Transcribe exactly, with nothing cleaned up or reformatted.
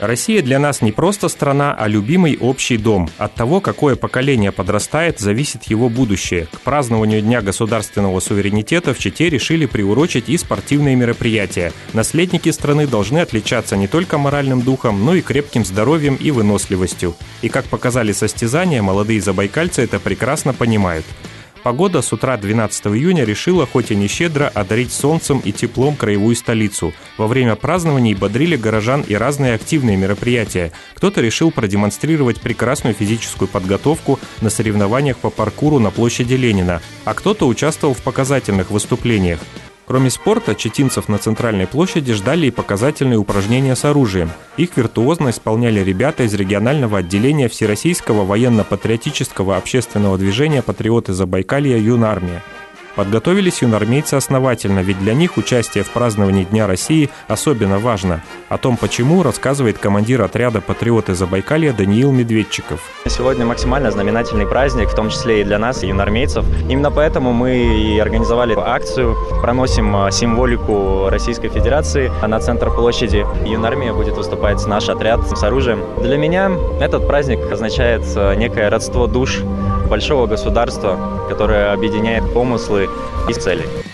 Россия для нас не просто страна, а любимый общий дом. От того, какое поколение подрастает, зависит его будущее. К празднованию Дня государственного суверенитета в Чите решили приурочить и спортивные мероприятия. Наследники страны должны отличаться не только моральным духом, но и крепким здоровьем и выносливостью. И, как показали состязания, молодые забайкальцы это прекрасно понимают. Погода с утра двенадцатого июня решила, хоть и не щедро, одарить солнцем и теплом краевую столицу. Во время празднований бодрили горожан и разные активные мероприятия. Кто-то решил продемонстрировать прекрасную физическую подготовку на соревнованиях по паркуру на площади Ленина, а кто-то участвовал в показательных выступлениях. Кроме спорта, читинцев на центральной площади ждали и показательные упражнения с оружием. Их виртуозно исполняли ребята из регионального отделения Всероссийского военно-патриотического общественного движения «Патриоты Забайкалья. Юнармия». Подготовились юнармейцы основательно, ведь для них участие в праздновании Дня России особенно важно. О том, почему, рассказывает командир отряда «Патриоты Забайкалья» Даниил Медведчиков. Сегодня максимально знаменательный праздник, в том числе и для нас, и юнармейцев. Именно поэтому мы и организовали акцию, проносим символику Российской Федерации на центр площади. Юнармия будет выступать наш отряд с оружием. Для меня этот праздник означает некое родство душ большого государства, которое объединяет помыслы и цели.